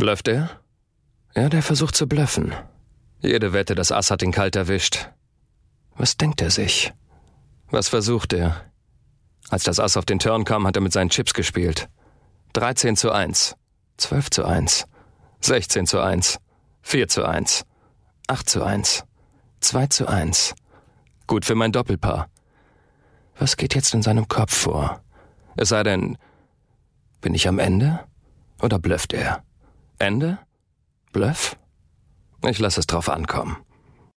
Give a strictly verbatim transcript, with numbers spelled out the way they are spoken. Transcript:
Blufft er? Ja, der versucht zu bluffen. Jede Wette, das Ass hat ihn kalt erwischt. Was denkt er sich? Was versucht er? Als das Ass auf den Turn kam, hat er mit seinen Chips gespielt. dreizehn zu eins, zwölf zu eins, sechzehn zu eins, vier zu eins, acht zu eins, zwei zu eins. Gut für mein Doppelpaar. Was geht jetzt in seinem Kopf vor? Es sei denn, bin ich am Ende? Oder blufft er? Ende? Bluff? Ich lasse es drauf ankommen.